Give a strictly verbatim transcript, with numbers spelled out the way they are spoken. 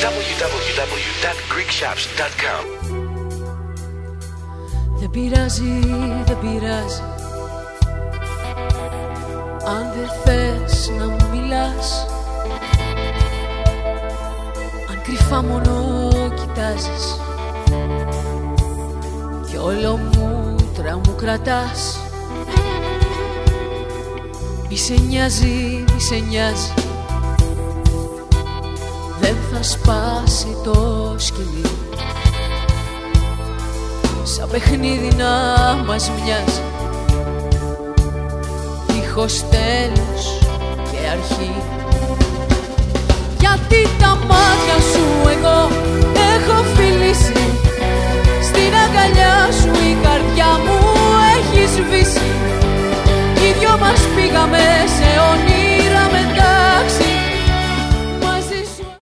double-u double-u double-u dot greek shops dot com. Δεν πειράζει, δεν πειράζει αν δεν θες να μου μιλάς, αν κρυφά μόνο κοιτάζεις κι όλο μούτρα μου κρατάς. Μη σε νοιάζει, μη σε νοιάζει, δεν θα σπάσει το σκυλί, σαν παιχνίδι να μας μοιάζει, δίχως τέλος και αρχή. Γιατί τα μάτια σου